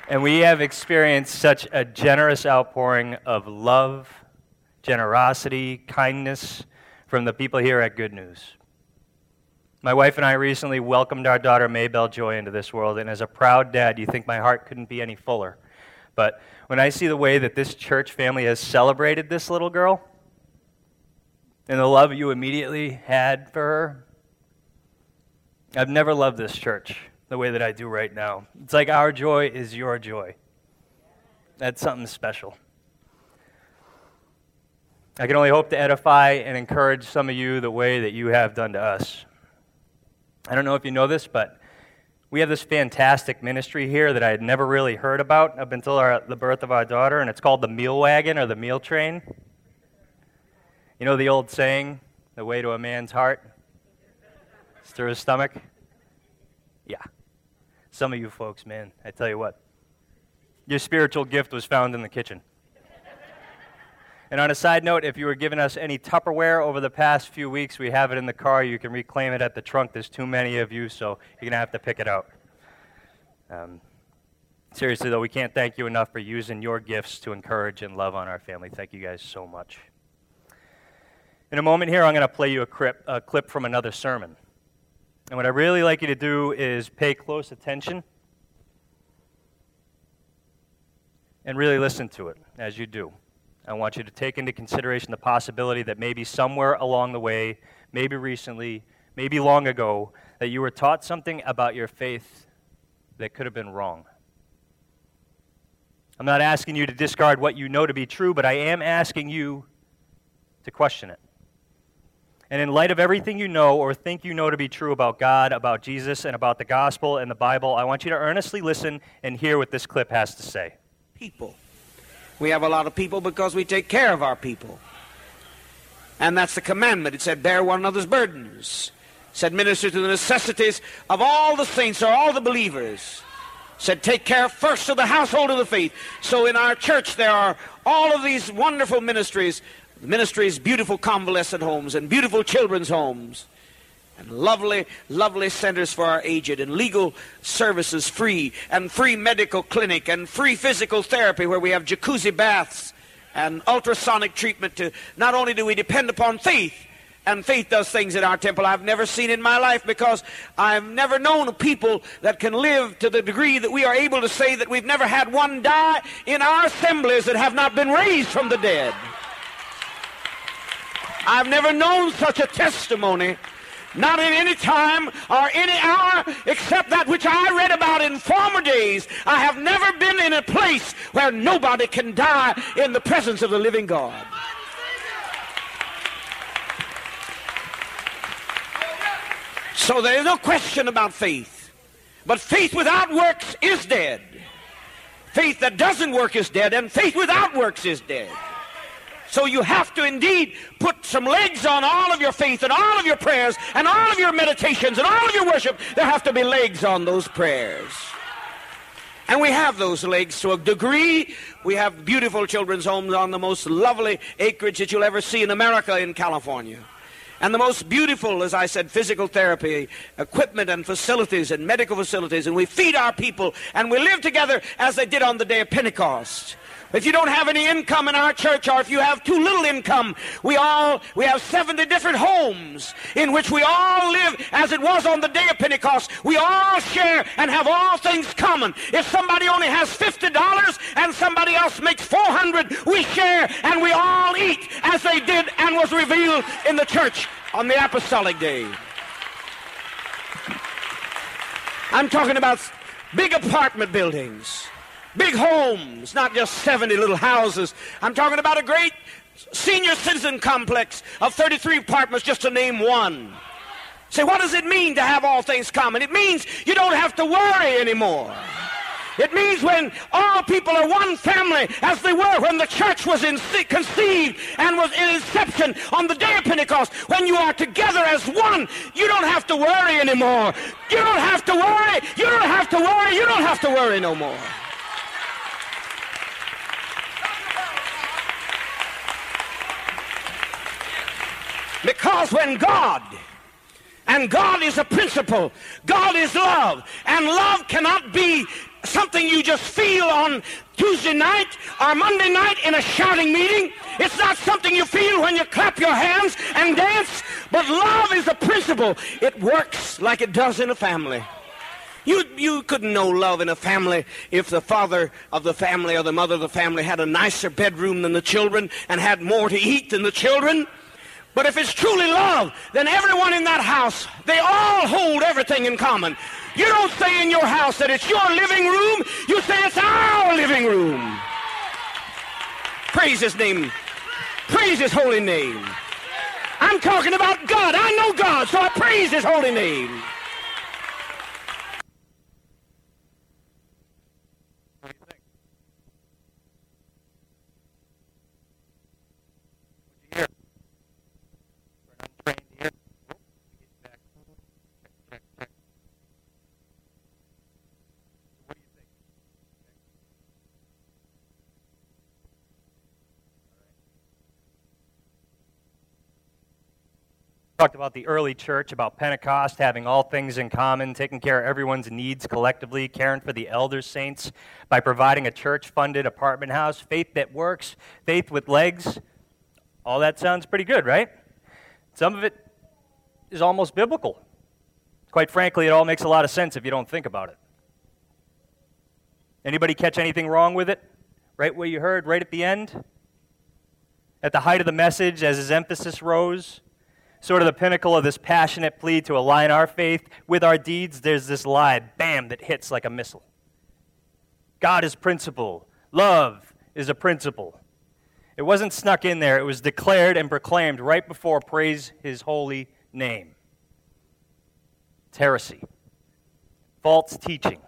And we have experienced such a generous outpouring of love, generosity, kindness from the people here at Good News. My wife and I recently welcomed our daughter Maybelle Joy into this world, and as a proud dad, you think my heart couldn't be any fuller. But when I see the way that this church family has celebrated this little girl, and the love you immediately had for her, I've never loved this church the way that I do right now. It's like our joy is your joy. That's something special. I can only hope to edify and encourage some of you the way that you have done to us. I don't know if you know this, but we have this fantastic ministry here that I had never really heard about up until the birth of our daughter, and it's called the Meal Wagon or the Meal Train. You know the old saying, the way to a man's heart is through his stomach? Yeah. Some of you folks, man, I tell you what, your spiritual gift was found in the kitchen. And on a side note, if you were giving us any Tupperware over the past few weeks, we have it in the car. You can reclaim it at the trunk. There's too many of you, so you're going to have to pick it out. Seriously, though, we can't thank you enough for using your gifts to encourage and love on our family. Thank you guys so much. In a moment here, I'm going to play you a clip from another sermon. And what I'd really like you to do is pay close attention and really listen to it as you do. I want you to take into consideration the possibility that maybe somewhere along the way, maybe recently, maybe long ago, that you were taught something about your faith that could have been wrong. I'm not asking you to discard what you know to be true, but I am asking you to question it. And in light of everything you know or think you know to be true about God, about Jesus, and about the gospel and the Bible, I want you to earnestly listen and hear what this clip has to say. People. We have a lot of people because we take care of our people. And that's the commandment. It said, bear one another's burdens. It said, minister to the necessities of all the saints or all the believers. It said, take care first of the household of the faith. So in our church there are all of these wonderful ministries. Beautiful convalescent homes and beautiful children's homes. And lovely, lovely centers for our aged, and legal services free, and free medical clinic, and free physical therapy where we have jacuzzi baths and ultrasonic treatment. To not only do we depend upon faith, and faith does things in our temple I've never seen in my life, because I've never known people that can live to the degree that we are able to say that we've never had one die in our assemblies that have not been raised from the dead. I've never known such a testimony, not in any time or any hour, except that which I read about in former days. I have never been in a place where nobody can die in the presence of the living God. So there is no question about faith. But faith without works is dead. Faith that doesn't work is dead, and faith without works is dead. So you have to indeed put some legs on all of your faith and all of your prayers and all of your meditations and all of your worship. There have to be legs on those prayers. And we have those legs to a degree. We have beautiful children's homes on the most lovely acreage that you'll ever see in America, in California. And the most beautiful, as I said, physical therapy, equipment and facilities and medical facilities. And we feed our people and we live together as they did on the day of Pentecost. If you don't have any income in our church, or if you have too little income, we have 70 different homes in which we all live as it was on the day of Pentecost. We all share and have all things common. If somebody only has $50 and somebody else makes $400, we share and we all eat as they did and was revealed in the church on the apostolic day. I'm talking about big apartment buildings. Big homes, not just 70 little houses. I'm talking about a great senior citizen complex of 33 apartments, just to name one. Say, what does it mean to have all things common? It means you don't have to worry anymore. It means when all people are one family, as they were when the church was conceived and was in inception on the day of Pentecost, when you are together as one, you don't have to worry anymore. You don't have to worry. You don't have to worry. You don't have to worry no more. Because when God, and God is a principle, God is love, and love cannot be something you just feel on Tuesday night or Monday night in a shouting meeting. It's not something you feel when you clap your hands and dance. But love is a principle. It works like it does in a family. You couldn't know love in a family if the father of the family or the mother of the family had a nicer bedroom than the children and had more to eat than the children. But if it's truly love, then everyone in that house, they all hold everything in common. You don't say in your house that it's your living room. You say it's our living room. Praise his name. Praise his holy name. I'm talking about God. I know God, so I praise his holy name. Talked about the early church, about Pentecost, having all things in common, taking care of everyone's needs collectively, caring for the elder saints by providing a church-funded apartment house, faith that works, faith with legs. All that sounds pretty good, right? Some of it is almost biblical. Quite frankly, it all makes a lot of sense if you don't think about it. Anybody catch anything wrong with it? Right where you heard, right at the end? At the height of the message, as his emphasis rose, sort of the pinnacle of this passionate plea to align our faith with our deeds, there's this lie, bam, that hits like a missile. God is principle. Love is a principle. It wasn't snuck in there. It was declared and proclaimed right before praise his holy name. It's heresy. False teaching.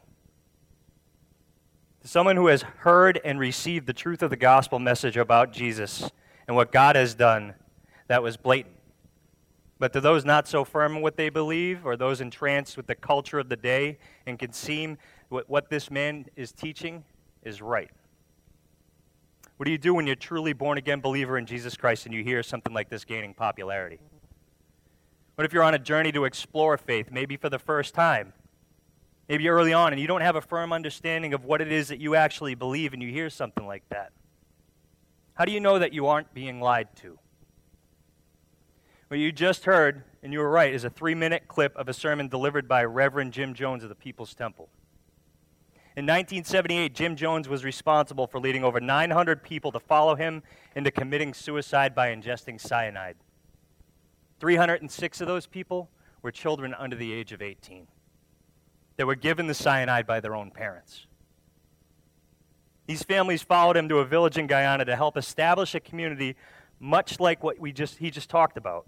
To someone who has heard and received the truth of the gospel message about Jesus and what God has done, that was blatant. But to those not so firm in what they believe, or those entranced with the culture of the day and can see what this man is teaching is right. What do you do when you're a truly born-again believer in Jesus Christ and you hear something like this gaining popularity? What if you're on a journey to explore faith, maybe for the first time, maybe early on, and you don't have a firm understanding of what it is that you actually believe, and you hear something like that? How do you know that you aren't being lied to? What you just heard, and you were right, is a 3-minute clip of a sermon delivered by Reverend Jim Jones of the People's Temple. In 1978, Jim Jones was responsible for leading over 900 people to follow him into committing suicide by ingesting cyanide. 306 of those people were children under the age of 18. They were given the cyanide by their own parents. These families followed him to a village in Guyana to help establish a community much like what he just talked about.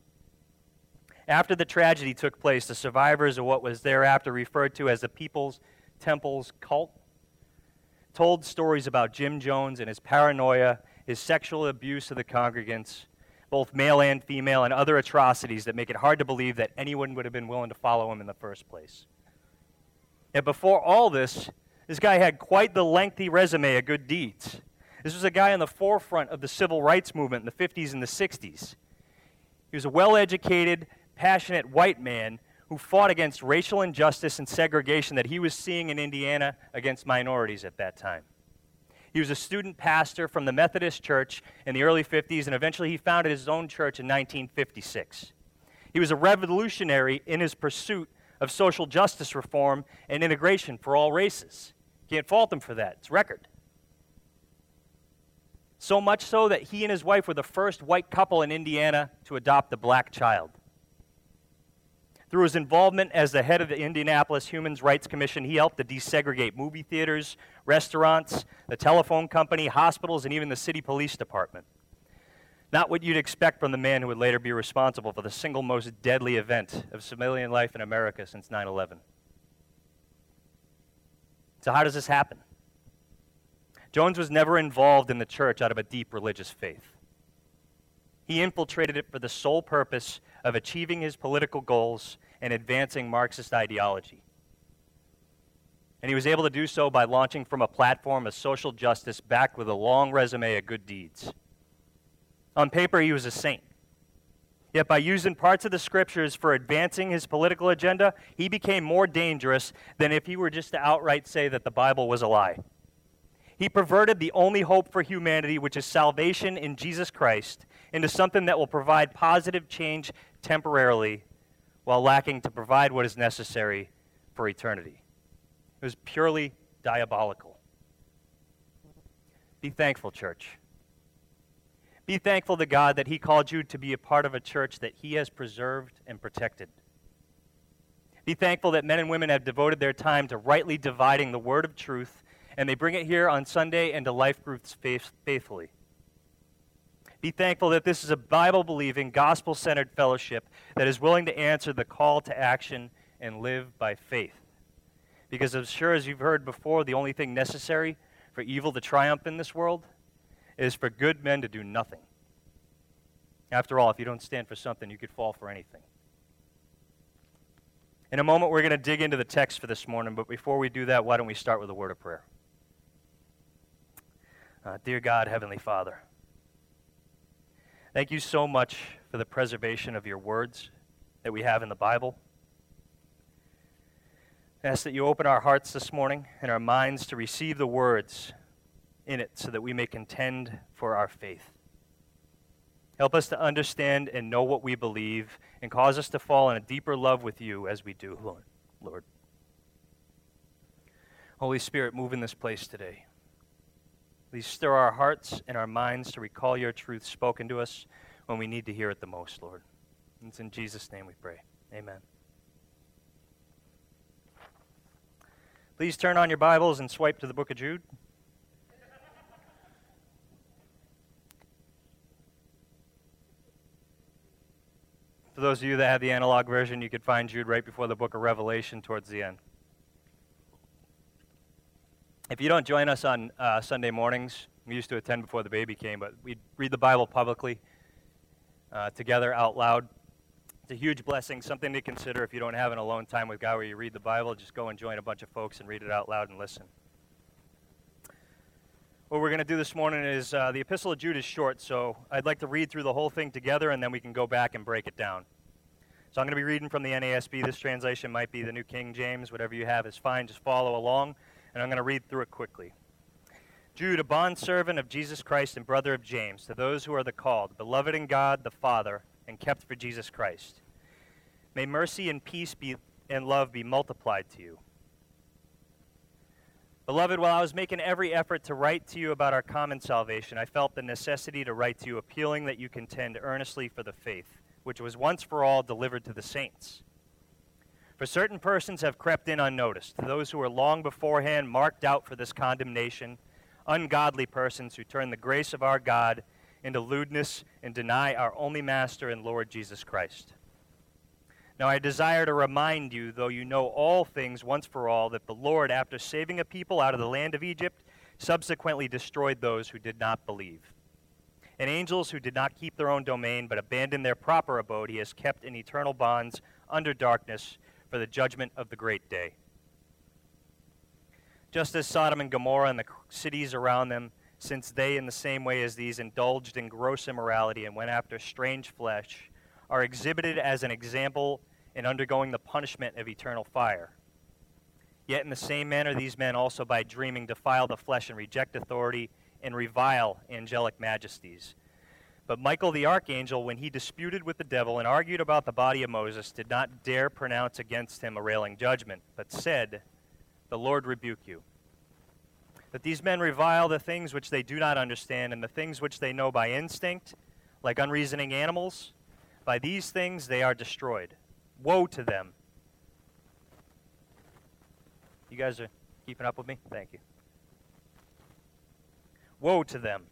After the tragedy took place, the survivors of what was thereafter referred to as the People's Temple's cult told stories about Jim Jones and his paranoia, his sexual abuse of the congregants, both male and female, and other atrocities that make it hard to believe that anyone would have been willing to follow him in the first place. And before all this guy had quite the lengthy resume of good deeds. This was a guy on the forefront of the civil rights movement in the 50s and the 60s. He was a well-educated, passionate white man who fought against racial injustice and segregation that he was seeing in Indiana against minorities at that time. He was a student pastor from the Methodist Church in the early 50s, and eventually he founded his own church in 1956. He was a revolutionary in his pursuit of social justice reform and integration for all races. Can't fault him for that. It's record. So much so that he and his wife were the first white couple in Indiana to adopt a black child. Through his involvement as the head of the Indianapolis Human Rights Commission, he helped to desegregate movie theaters, restaurants, the telephone company, hospitals, and even the city police department. Not what you'd expect from the man who would later be responsible for the single most deadly event of civilian life in America since 9/11. So how does this happen? Jones was never involved in the church out of a deep religious faith. He infiltrated it for the sole purpose of achieving his political goals and advancing Marxist ideology. And he was able to do so by launching from a platform of social justice backed with a long resume of good deeds. On paper, he was a saint. Yet by using parts of the scriptures for advancing his political agenda, he became more dangerous than if he were just to outright say that the Bible was a lie. He perverted the only hope for humanity, which is salvation in Jesus Christ, into something that will provide positive change temporarily while lacking to provide what is necessary for eternity. It was purely diabolical. Be thankful, church. Be thankful to God that he called you to be a part of a church that he has preserved and protected. Be thankful that men and women have devoted their time to rightly dividing the word of truth, and they bring it here on Sunday and to life groups faithfully. Be thankful that this is a Bible-believing, gospel-centered fellowship that is willing to answer the call to action and live by faith. Because as sure as you've heard before, the only thing necessary for evil to triumph in this world is for good men to do nothing. After all, if you don't stand for something, you could fall for anything. In a moment, we're going to dig into the text for this morning, but before we do that, why don't we start with a word of prayer? Dear God, Heavenly Father, thank you so much for the preservation of your words that we have in the Bible. I ask that you open our hearts this morning and our minds to receive the words in it so that we may contend for our faith. Help us to understand and know what we believe and cause us to fall in a deeper love with you as we do, Lord. Holy Spirit, move in this place today. Please stir our hearts and our minds to recall your truth spoken to us when we need to hear it the most, Lord. And it's in Jesus' name we pray. Amen. Please turn on your Bibles and swipe to the book of Jude. For those of you that have the analog version, you could find Jude right before the book of Revelation towards the end. If you don't join us on Sunday mornings, we used to attend before the baby came, but we'd read the Bible publicly together out loud. It's a huge blessing, something to consider if you don't have an alone time with God where you read the Bible. Just go and join a bunch of folks and read it out loud and listen. What we're going to do this morning is the Epistle of Jude is short, so I'd like to read through the whole thing together, and then we can go back and break it down. So I'm going to be reading from the NASB. This translation might be the New King James. Whatever you have is fine. Just follow along, and I'm going to read through it quickly. Jude, a bondservant of Jesus Christ and brother of James, to those who are the called, beloved in God the Father, and kept for Jesus Christ. May mercy and peace and love be multiplied to you. Beloved, while I was making every effort to write to you about our common salvation, I felt the necessity to write to you appealing that you contend earnestly for the faith, which was once for all delivered to the saints. For certain persons have crept in unnoticed, those who were long beforehand marked out for this condemnation, ungodly persons who turn the grace of our God into lewdness and deny our only Master and Lord Jesus Christ. Now I desire to remind you, though you know all things once for all, that the Lord, after saving a people out of the land of Egypt, subsequently destroyed those who did not believe. And angels who did not keep their own domain but abandoned their proper abode, he has kept in eternal bonds under darkness for the judgment of the great day. Just as Sodom and Gomorrah and the cities around them, since they in the same way as these indulged in gross immorality and went after strange flesh, are exhibited as an example in undergoing the punishment of eternal fire. Yet in the same manner these men also by dreaming defile the flesh and reject authority and revile angelic majesties. But Michael the archangel, when he disputed with the devil and argued about the body of Moses, did not dare pronounce against him a railing judgment, but said, "The Lord rebuke you." That these men revile the things which they do not understand, and the things which they know by instinct, like unreasoning animals, by these things they are destroyed. Woe to them. You guys are keeping up with me? Thank you. Woe to them.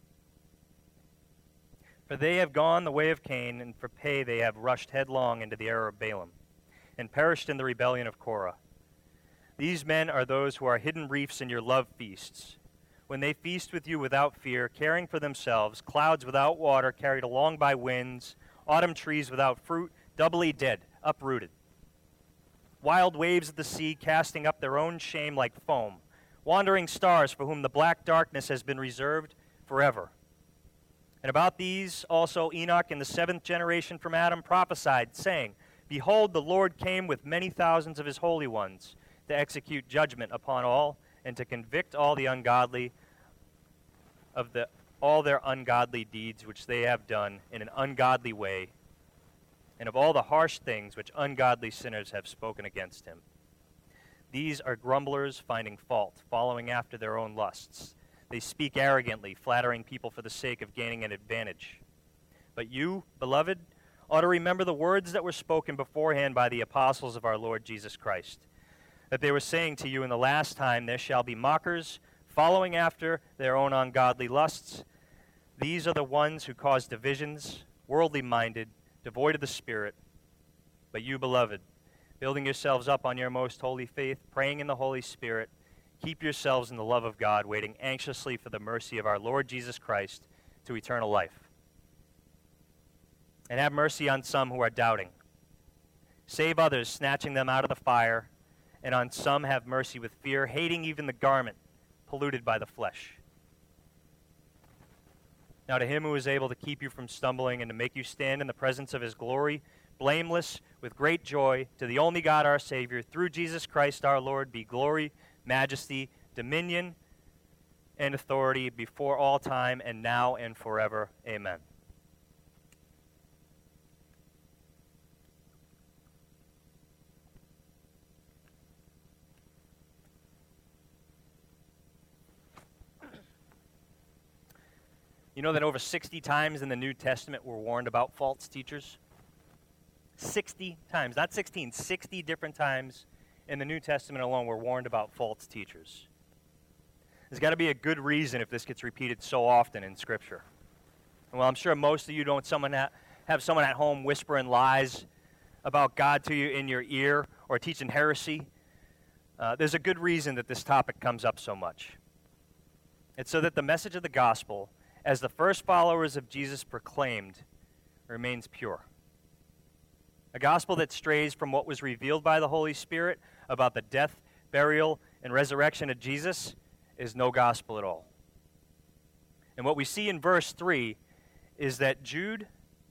For they have gone the way of Cain, and for pay they have rushed headlong into the error of Balaam, and perished in the rebellion of Korah. These men are those who are hidden reefs in your love feasts, when they feast with you without fear, caring for themselves, clouds without water, carried along by winds, autumn trees without fruit, doubly dead, uprooted. Wild waves of the sea casting up their own shame like foam, wandering stars for whom the black darkness has been reserved forever. And about these also Enoch in the 7th generation from Adam prophesied, saying, Behold, the Lord came with many thousands of his holy ones to execute judgment upon all and to convict all the ungodly of all their ungodly deeds which they have done in an ungodly way, and of all the harsh things which ungodly sinners have spoken against him. These are grumblers, finding fault, following after their own lusts. They speak arrogantly, flattering people for the sake of gaining an advantage. But you, beloved, ought to remember the words that were spoken beforehand by the apostles of our Lord Jesus Christ, that they were saying to you in the last time, there shall be mockers, following after their own ungodly lusts. These are the ones who cause divisions, worldly-minded, devoid of the Spirit. But you, beloved, building yourselves up on your most holy faith, praying in the Holy Spirit, keep yourselves in the love of God, waiting anxiously for the mercy of our Lord Jesus Christ to eternal life. And have mercy on some who are doubting. Save others, snatching them out of the fire, and on some have mercy with fear, hating even the garment polluted by the flesh. Now to him who is able to keep you from stumbling and to make you stand in the presence of his glory, blameless, with great joy, to the only God our Savior, through Jesus Christ our Lord, be glory, majesty, dominion, and authority before all time and now and forever. Amen. You know that over 60 times in the New Testament we're warned about false teachers? 60 times, not 16, 60 different times in the New Testament alone we're warned about false teachers. There's got to be a good reason if this gets repeated so often in Scripture. And well, I'm sure most of you don't have someone at home whispering lies about God to you in your ear or teaching heresy. There's a good reason that this topic comes up so much. It's so that the message of the gospel, as the first followers of Jesus proclaimed, remains pure. A gospel that strays from what was revealed by the Holy Spirit about the death, burial, and resurrection of Jesus is no gospel at all. And what we see in verse 3 is that Jude,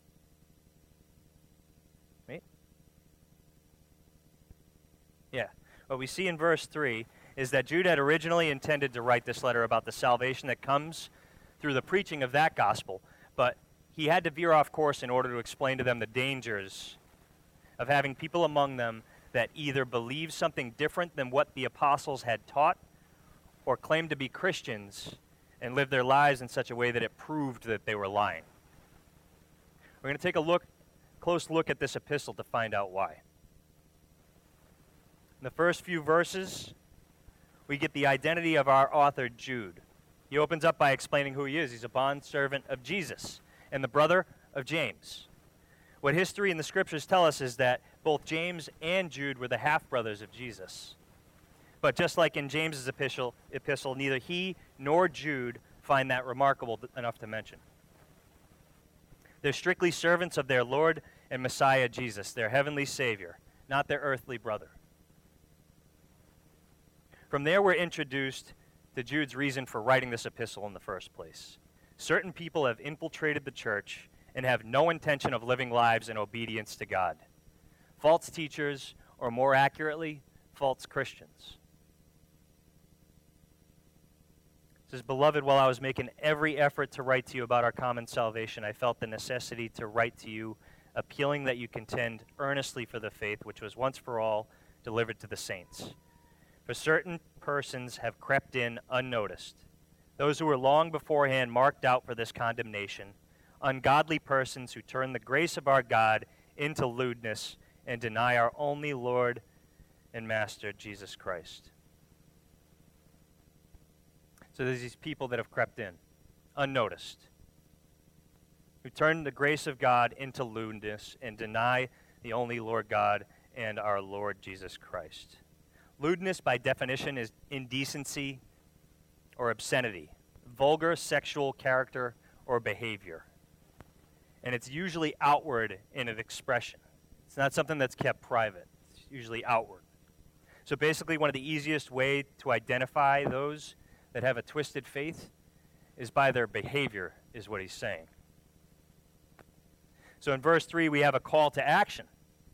what we see in verse 3 is that Jude had originally intended to write this letter about the salvation that comes through the preaching of that gospel, but he had to veer off course in order to explain to them the dangers of having people among them that either believe something different than what the apostles had taught or claimed to be Christians and live their lives in such a way that it proved that they were lying. We're going to take a close look at this epistle to find out why. In the first few verses, we get the identity of our author, Jude. He opens up by explaining who he is. He's a bondservant of Jesus and the brother of James. What history and the scriptures tell us is that both James and Jude were the half-brothers of Jesus. But just like in James's epistle, neither he nor Jude find that remarkable enough to mention. They're strictly servants of their Lord and Messiah Jesus, their heavenly Savior, not their earthly brother. From there we're introduced to Jude's reason for writing this epistle in the first place. Certain people have infiltrated the church and have no intention of living lives in obedience to God. False teachers, or more accurately, false Christians. It says, Beloved, while I was making every effort to write to you about our common salvation, I felt the necessity to write to you, appealing that you contend earnestly for the faith which was once for all delivered to the saints. For certain persons have crept in unnoticed, those who were long beforehand marked out for this condemnation, ungodly persons who turn the grace of our God into lewdness and deny our only Lord and Master, Jesus Christ. So there's these people that have crept in, unnoticed, who turn the grace of God into lewdness and deny the only Lord God and our Lord Jesus Christ. Lewdness, by definition, is indecency or obscenity, vulgar sexual character or behavior. And it's usually outward in its expression. It's not something that's kept private. It's usually outward. So basically, one of the easiest way to identify those that have a twisted faith is by their behavior, is what he's saying. So in verse 3, we have a call to action,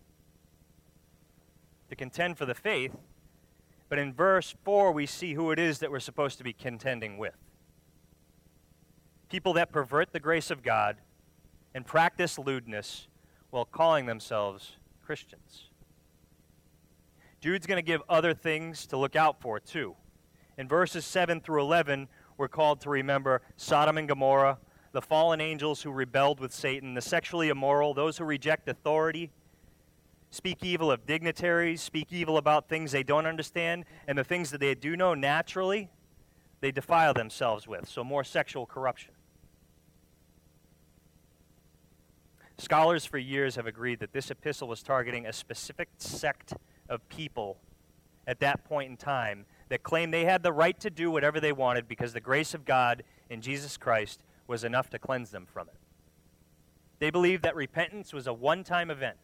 to contend for the faith. But in verse 4, we see who it is that we're supposed to be contending with. People that pervert the grace of God and practice lewdness while calling themselves Christians. Jude's going to give other things to look out for, too. In verses 7 through 11, we're called to remember Sodom and Gomorrah, the fallen angels who rebelled with Satan, the sexually immoral, those who reject authority, speak evil of dignitaries, speak evil about things they don't understand, and the things that they do know naturally, they defile themselves with. So more sexual corruption. Scholars for years have agreed that this epistle was targeting a specific sect of people at that point in time that claimed they had the right to do whatever they wanted because the grace of God in Jesus Christ was enough to cleanse them from it. They believed that repentance was a one-time event,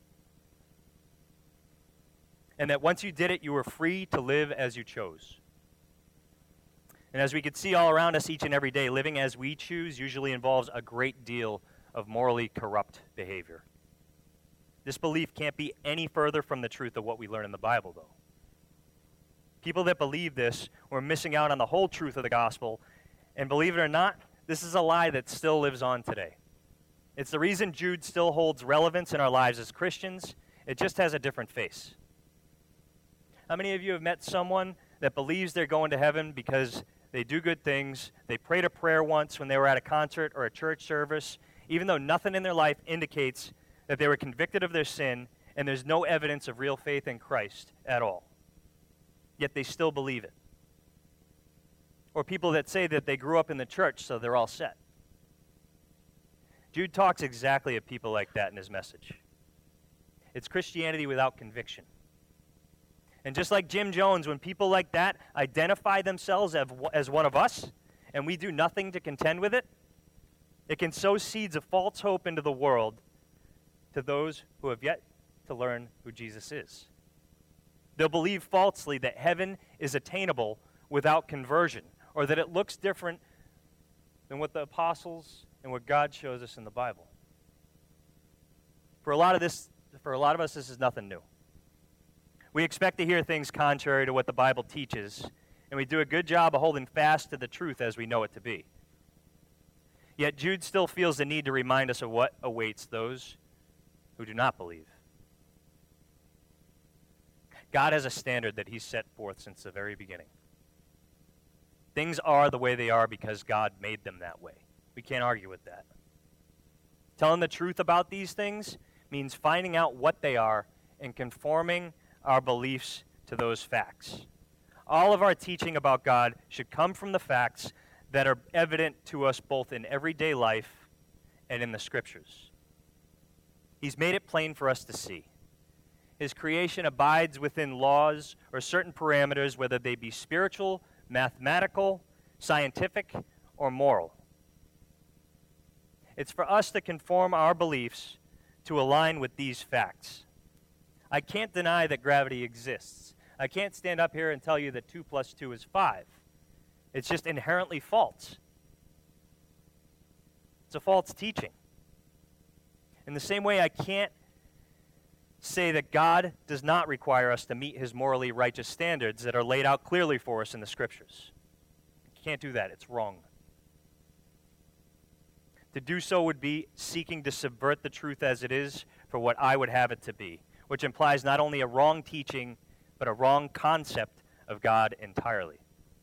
and that once you did it, you were free to live as you chose. And as we could see all around us each and every day, living as we choose usually involves a great deal of morally corrupt behavior. This belief can't be any further from the truth of what we learn in the Bible, though. People that believe this were missing out on the whole truth of the gospel, and believe it or not, this is a lie that still lives on today. It's the reason Jude still holds relevance in our lives as Christians. It just has a different face. How many of you have met someone that believes they're going to heaven because they do good things, they prayed a prayer once when they were at a concert or a church service, even though nothing in their life indicates that they were convicted of their sin and there's no evidence of real faith in Christ at all? Yet they still believe it. Or people that say that they grew up in the church, so they're all set. Jude talks exactly of people like that in his message. It's Christianity without conviction. And just like Jim Jones, when people like that identify themselves as one of us, and we do nothing to contend with it, it can sow seeds of false hope into the world to those who have yet to learn who Jesus is. They'll believe falsely that heaven is attainable without conversion, or that it looks different than what the apostles and what God shows us in the Bible. For a lot of us, this is nothing new. We expect to hear things contrary to what the Bible teaches, and we do a good job of holding fast to the truth as we know it to be. Yet Jude still feels the need to remind us of what awaits those who do not believe. God has a standard that he's set forth since the very beginning. Things are the way they are because God made them that way. We can't argue with that. Telling the truth about these things means finding out what they are and conforming our beliefs to those facts. All of our teaching about God should come from the facts that are evident to us both in everyday life and in the Scriptures. He's made it plain for us to see. His creation abides within laws or certain parameters, whether they be spiritual, mathematical, scientific, or moral. It's for us to conform our beliefs to align with these facts. I can't deny that gravity exists. I can't stand up here and tell you that 2 + 2 is 5. It's just inherently false. It's a false teaching. In the same way, I can't say that God does not require us to meet his morally righteous standards that are laid out clearly for us in the Scriptures. You can't do that. It's wrong. To do so would be seeking to subvert the truth as it is for what I would have it to be, which implies not only a wrong teaching, but a wrong concept of God entirely.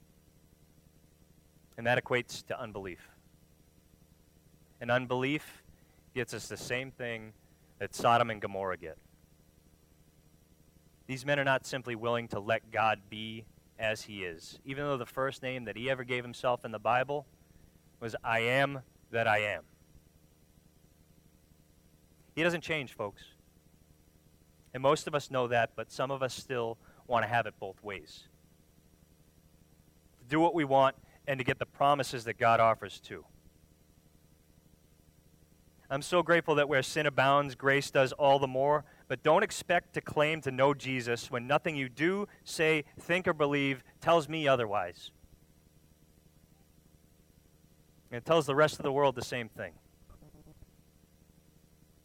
And that equates to unbelief. And unbelief gets us the same thing that Sodom and Gomorrah get. These men are not simply willing to let God be as he is, even though the first name that he ever gave himself in the Bible was I am that I am. He doesn't change, folks. And most of us know that, but some of us still want to have it both ways. To do what we want and to get the promises that God offers too. I'm so grateful that where sin abounds, grace does all the more, but don't expect to claim to know Jesus when nothing you do, say, think, or believe tells me otherwise. And it tells the rest of the world the same thing.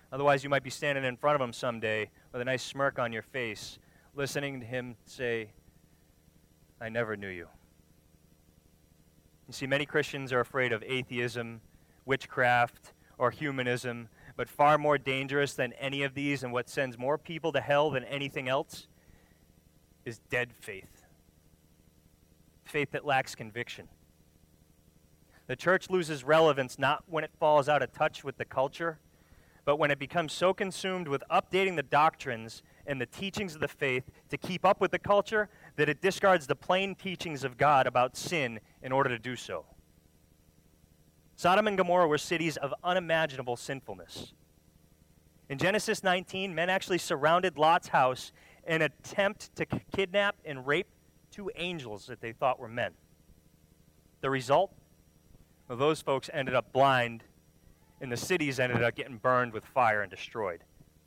Otherwise, you might be standing in front of him someday with a nice smirk on your face, listening to him say, I never knew you. You see, many Christians are afraid of atheism, witchcraft, or humanism, but far more dangerous than any of these and what sends more people to hell than anything else is dead faith. Faith that lacks conviction. The church loses relevance not when it falls out of touch with the culture, but when it becomes so consumed with updating the doctrines and the teachings of the faith to keep up with the culture that it discards the plain teachings of God about sin in order to do so. Sodom and Gomorrah were cities of unimaginable sinfulness. In Genesis 19, men actually surrounded Lot's house in an attempt to kidnap and rape 2 angels that they thought were men. The result? Well, those folks ended up blind, and the cities ended up getting burned with fire and destroyed.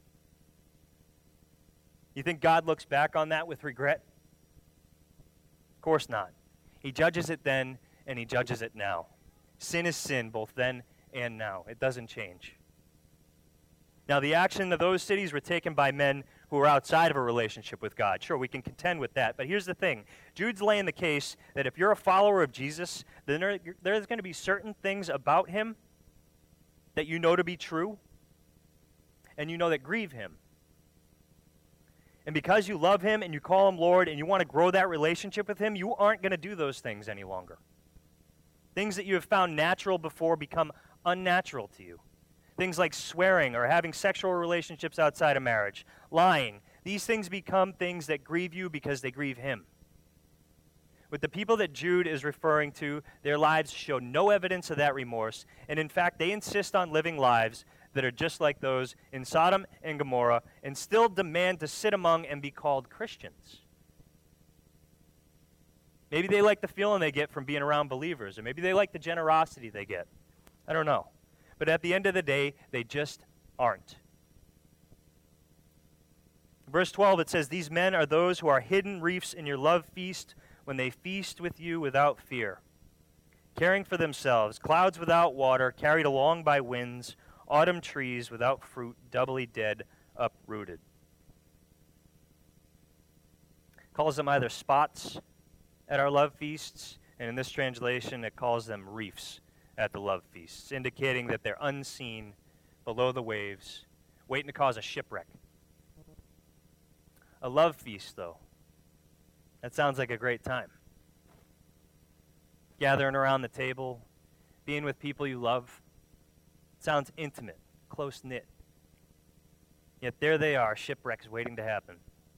You think God looks back on that with regret? Of course not. He judges it then, and he judges it now. Sin is sin, both then and now. It doesn't change. Now, the action of those cities were taken by men who were outside of a relationship with God. Sure, we can contend with that, but here's the thing. Jude's laying the case that if you're a follower of Jesus, then there's going to be certain things about him that you know to be true, and you know that grieve him. And because you love him and you call him Lord and you want to grow that relationship with him, you aren't going to do those things any longer. Things that you have found natural before become unnatural to you. Things like swearing or having sexual relationships outside of marriage, lying. These things become things that grieve you because they grieve him. With the people that Jude is referring to, their lives show no evidence of that remorse, and in fact, they insist on living lives that are just like those in Sodom and Gomorrah and still demand to sit among and be called Christians. Maybe they like the feeling they get from being around believers, or maybe they like the generosity they get. I don't know. But at the end of the day, they just aren't. Verse 12, it says, These men are those who are hidden reefs in your love feast when they feast with you without fear, caring for themselves, clouds without water, carried along by winds, autumn trees without fruit, doubly dead, uprooted. Calls them either spots at our love feasts, and in this translation it calls them reefs at the love feasts, indicating that they're unseen below the waves, waiting to cause a shipwreck. A love feast, though, that sounds like a great time. Gathering around the table, being with people you love, sounds intimate, close-knit. Yet there they are, shipwrecks waiting to happen.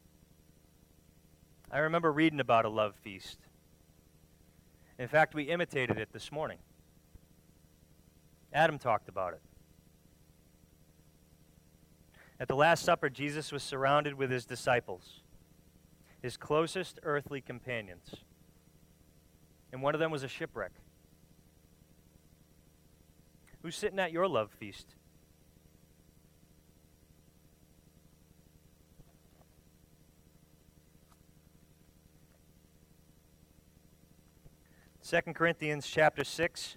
I remember reading about a love feast. In fact, we imitated it this morning. Adam talked about it. At the Last Supper, Jesus was surrounded with his disciples, his closest earthly companions. And one of them was a shipwreck. Who's sitting at your love feast? Second Corinthians chapter 6.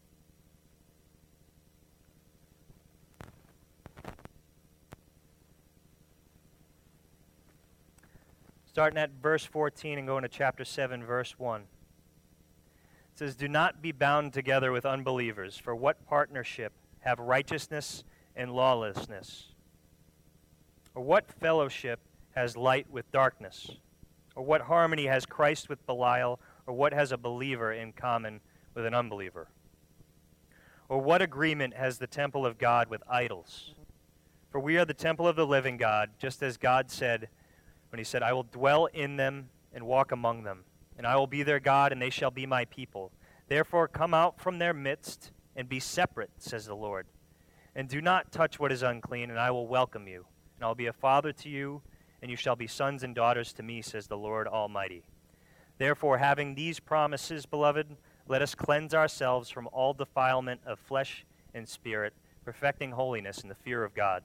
Starting at verse 14 and going to chapter 7, verse 1. It says, Do not be bound together with unbelievers, for what partnership have righteousness and lawlessness? Or what fellowship has light with darkness? Or what harmony has Christ with Belial? Or what has a believer in common with an unbeliever? Or what agreement has the temple of God with idols? For we are the temple of the living God, just as God said, when he said, I will dwell in them and walk among them, and I will be their God, and they shall be my people. Therefore come out from their midst and be separate, says the Lord. And do not touch what is unclean, and I will welcome you. And I will be a father to you, and you shall be sons and daughters to me, says the Lord Almighty. Therefore, having these promises, beloved, let us cleanse ourselves from all defilement of flesh and spirit, perfecting holiness in the fear of God.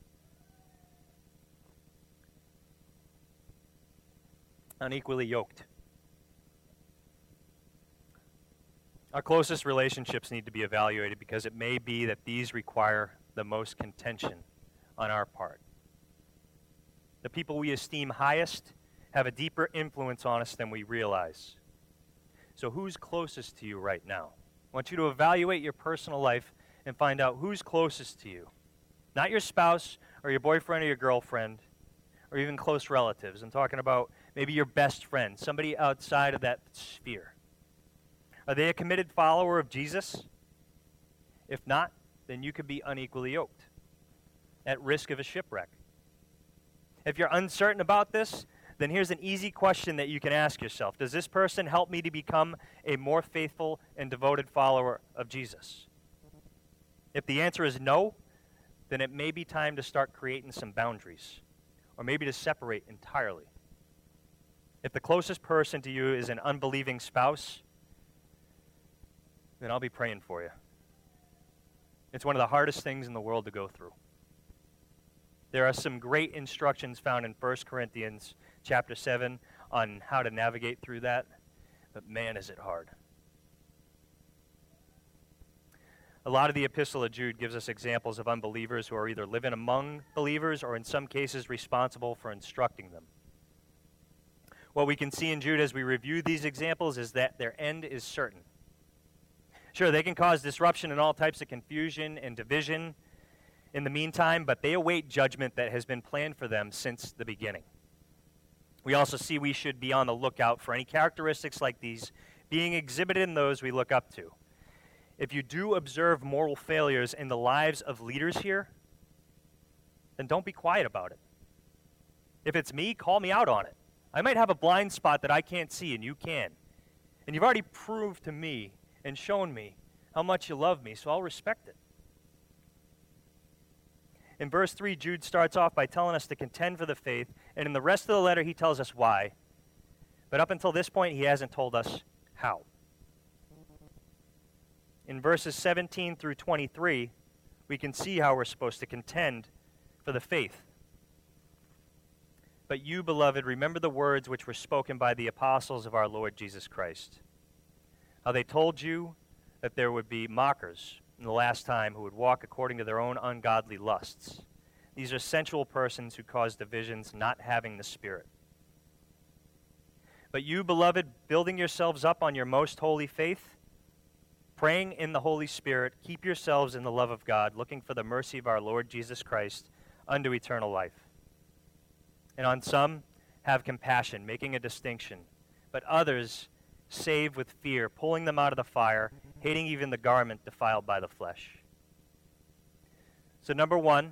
Unequally yoked. Our closest relationships need to be evaluated because it may be that these require the most contention on our part. The people we esteem highest have a deeper influence on us than we realize. So who's closest to you right now? I want you to evaluate your personal life and find out who's closest to you. Not your spouse or your boyfriend or your girlfriend or even close relatives. I'm talking about maybe your best friend, somebody outside of that sphere. Are they a committed follower of Jesus? If not, then you could be unequally yoked, at risk of a shipwreck. If you're uncertain about this, then here's an easy question that you can ask yourself. Does this person help me to become a more faithful and devoted follower of Jesus? If the answer is no, then it may be time to start creating some boundaries, or maybe to separate entirely. If the closest person to you is an unbelieving spouse, then I'll be praying for you. It's one of the hardest things in the world to go through. There are some great instructions found in 1 Corinthians chapter 7 on how to navigate through that, but man, is it hard. A lot of the Epistle of Jude gives us examples of unbelievers who are either living among believers or in some cases responsible for instructing them. What we can see in Jude as we review these examples is that their end is certain. Sure, they can cause disruption and all types of confusion and division in the meantime, but they await judgment that has been planned for them since the beginning. We also see we should be on the lookout for any characteristics like these being exhibited in those we look up to. If you do observe moral failures in the lives of leaders here, then don't be quiet about it. If it's me, call me out on it. I might have a blind spot that I can't see and you can. And you've already proved to me and shown me how much you love me, so I'll respect it. In verse 3, Jude starts off by telling us to contend for the faith, and in the rest of the letter he tells us why. But up until this point, he hasn't told us how. In verses 17 through 23, we can see how we're supposed to contend for the faith. But you, beloved, remember the words which were spoken by the apostles of our Lord Jesus Christ, how they told you that there would be mockers in the last time who would walk according to their own ungodly lusts. These are sensual persons who cause divisions, not having the Spirit. But you, beloved, building yourselves up on your most holy faith, praying in the Holy Spirit, keep yourselves in the love of God, looking for the mercy of our Lord Jesus Christ unto eternal life. And on some, have compassion, making a distinction, but others save with fear, pulling them out of the fire, hating even the garment defiled by the flesh. So number one,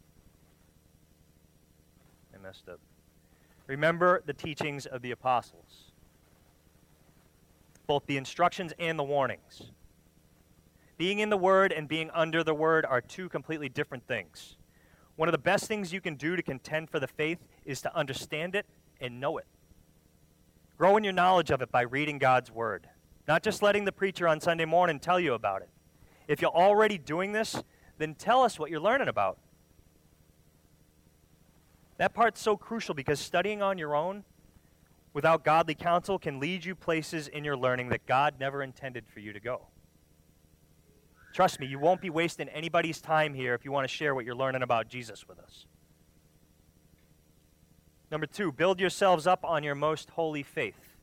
I messed up. Remember the teachings of the apostles, both the instructions and the warnings. Being in the Word and being under the Word are two completely different things. One of the best things you can do to contend for the faith is to understand it and know it. Grow in your knowledge of it by reading God's Word, not just letting the preacher on Sunday morning tell you about it. If you're already doing this, then tell us what you're learning about. That part's so crucial because studying on your own without godly counsel can lead you places in your learning that God never intended for you to go. Trust me, you won't be wasting anybody's time here if you want to share what you're learning about Jesus with us. Number two, build yourselves up on your most holy faith.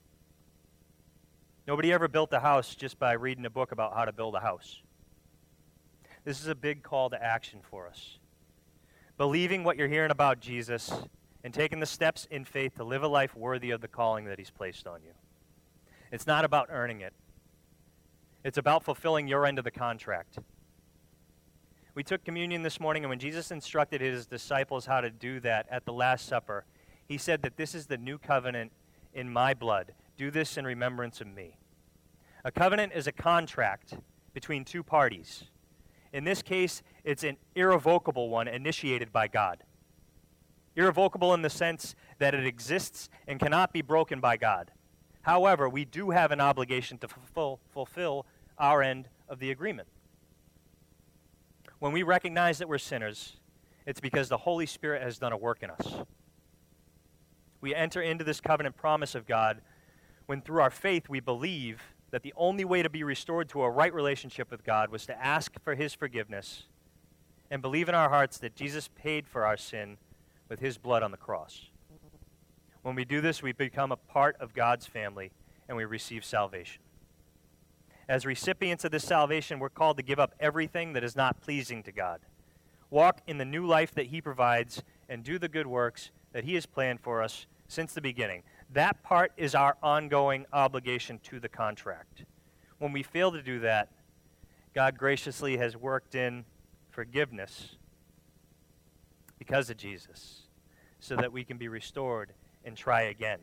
Nobody ever built a house just by reading a book about how to build a house. This is a big call to action for us. Believing what you're hearing about Jesus and taking the steps in faith to live a life worthy of the calling that he's placed on you. It's not about earning it. It's about fulfilling your end of the contract. We took communion this morning, and when Jesus instructed his disciples how to do that at the Last Supper, he said that this is the new covenant in my blood. Do this in remembrance of me. A covenant is a contract between two parties. In this case, it's an irrevocable one initiated by God. Irrevocable in the sense that it exists and cannot be broken by God. However, we do have an obligation to fulfill our end of the agreement. When we recognize that we're sinners, it's because the Holy Spirit has done a work in us. We enter into this covenant promise of God when through our faith we believe that the only way to be restored to a right relationship with God was to ask for his forgiveness and believe in our hearts that Jesus paid for our sin with his blood on the cross. When we do this, we become a part of God's family and we receive salvation. As recipients of this salvation, we're called to give up everything that is not pleasing to God. Walk in the new life that he provides and do the good works that he has planned for us since the beginning. That part is our ongoing obligation to the contract. When we fail to do that, God graciously has worked in forgiveness because of Jesus so that we can be restored and try again.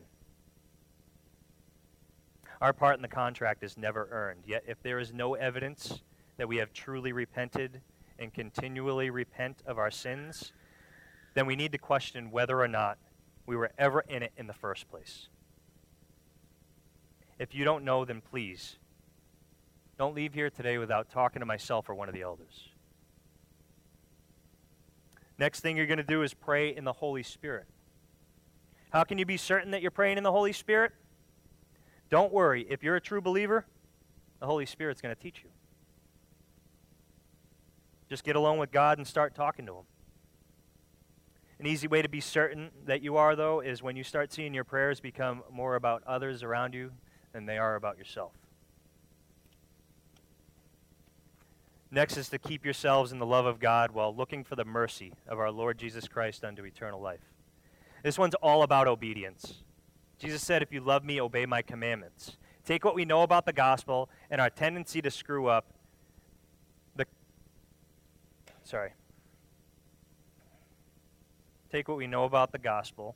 Our part in the contract is never earned. Yet if there is no evidence that we have truly repented and continually repent of our sins, then we need to question whether or not we were ever in it in the first place. If you don't know, then please, don't leave here today without talking to myself or one of the elders. Next thing you're going to do is pray in the Holy Spirit. How can you be certain that you're praying in the Holy Spirit? Don't worry. If you're a true believer, the Holy Spirit's going to teach you. Just get alone with God and start talking to him. An easy way to be certain that you are, though, is when you start seeing your prayers become more about others around you than they are about yourself. Next is to keep yourselves in the love of God while looking for the mercy of our Lord Jesus Christ unto eternal life. This one's all about obedience. Jesus said, if you love me, obey my commandments. Take what we know about the gospel and our tendency to screw up. Take what we know about the gospel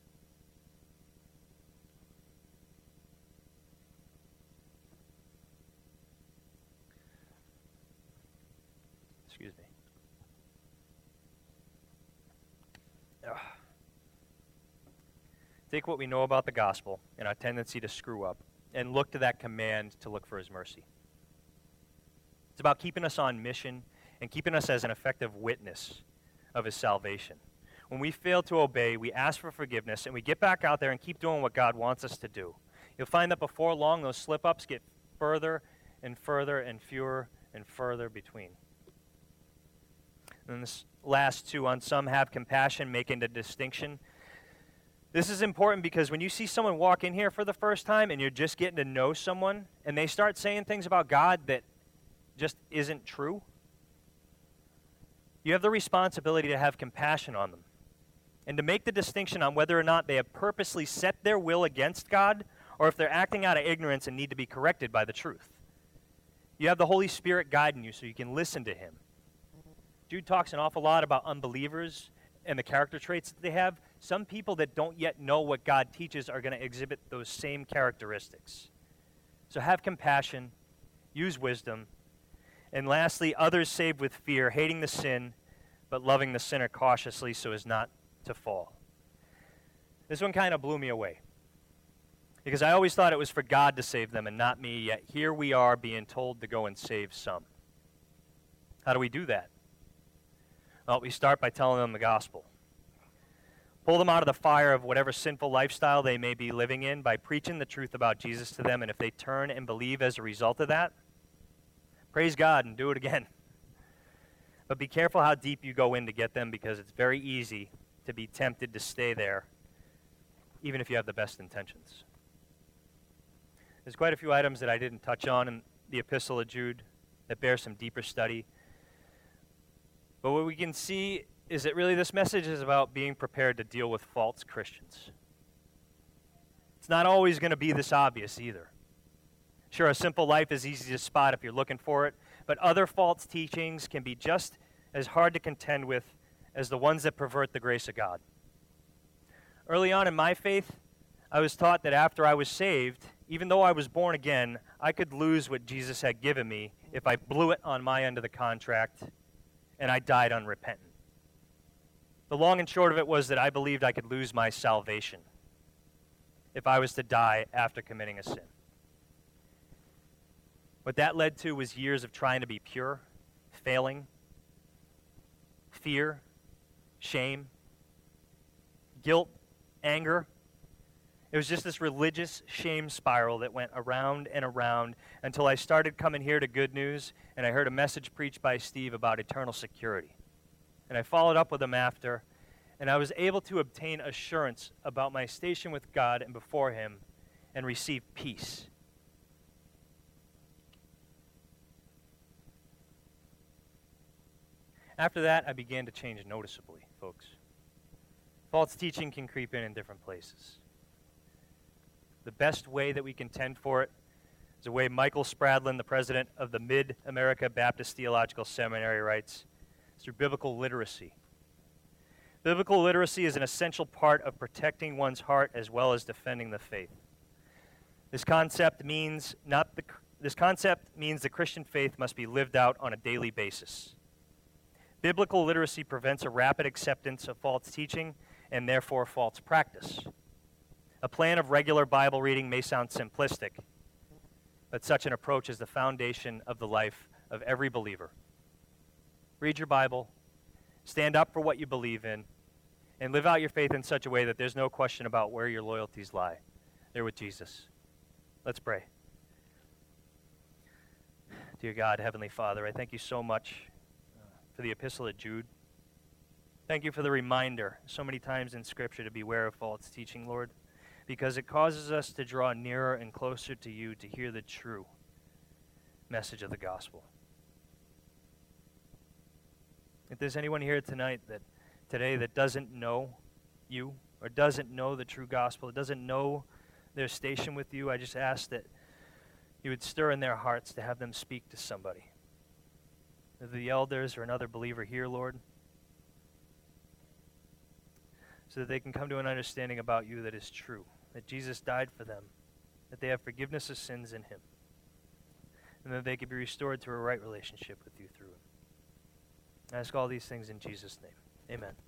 Take what we know about the gospel and our tendency to screw up and look to that command to look for his mercy. It's about keeping us on mission and keeping us as an effective witness of his salvation. When we fail to obey, we ask for forgiveness and we get back out there and keep doing what God wants us to do. You'll find that before long, those slip-ups get further and further and fewer and further between. And this last two, on some have compassion, making the distinction. This is important because when you see someone walk in here for the first time and you're just getting to know someone and they start saying things about God that just isn't true, you have the responsibility to have compassion on them and to make the distinction on whether or not they have purposely set their will against God or if they're acting out of ignorance and need to be corrected by the truth. You have the Holy Spirit guiding you so you can listen to him. Jude talks an awful lot about unbelievers and the character traits that they have. Some people that don't yet know what God teaches are going to exhibit those same characteristics. So have compassion, use wisdom, and lastly, others saved with fear, hating the sin, but loving the sinner cautiously so as not to fall. This one kind of blew me away because I always thought it was for God to save them and not me, yet here we are being told to go and save some. How do we do that? Well, we start by telling them the gospel. Pull them out of the fire of whatever sinful lifestyle they may be living in by preaching the truth about Jesus to them, and if they turn and believe as a result of that, praise God and do it again. But be careful how deep you go in to get them because it's very easy to be tempted to stay there, even if you have the best intentions. There's quite a few items that I didn't touch on in the Epistle of Jude that bear some deeper study. But what we can see is that really this message is about being prepared to deal with false Christians. It's not always going to be this obvious either. Sure, a simple life is easy to spot if you're looking for it, but other false teachings can be just as hard to contend with as the ones that pervert the grace of God. Early on in my faith, I was taught that after I was saved, even though I was born again, I could lose what Jesus had given me if I blew it on my end of the contract and I died unrepentant. The long and short of it was that I believed I could lose my salvation if I was to die after committing a sin. What that led to was years of trying to be pure, failing, fear, shame, guilt, anger. It was just this religious shame spiral that went around and around until I started coming here to Good News and I heard a message preached by Steve about eternal security. And I followed up with them after, and I was able to obtain assurance about my station with God and before Him and receive peace. After that, I began to change noticeably, folks. False teaching can creep in different places. The best way that we can tend for it is the way Michael Spradlin, the president of the Mid-America Baptist Theological Seminary, writes, through biblical literacy. Biblical literacy is an essential part of protecting one's heart as well as defending the faith. This concept means the Christian faith must be lived out on a daily basis. Biblical literacy prevents a rapid acceptance of false teaching and therefore false practice. A plan of regular Bible reading may sound simplistic, but such an approach is the foundation of the life of every believer. Read your Bible, stand up for what you believe in, and live out your faith in such a way that there's no question about where your loyalties lie. They're with Jesus. Let's pray. Dear God, Heavenly Father, I thank you so much for the epistle of Jude. Thank you for the reminder so many times in Scripture to beware of false teaching, Lord, because it causes us to draw nearer and closer to you to hear the true message of the gospel. If there's anyone here today that doesn't know you or doesn't know the true gospel, doesn't know their station with you, I just ask that you would stir in their hearts to have them speak to somebody. Whether the elders or another believer here, Lord, so that they can come to an understanding about you that is true, that Jesus died for them, that they have forgiveness of sins in him, and that they can be restored to a right relationship with you through him. I ask all these things in Jesus' name. Amen.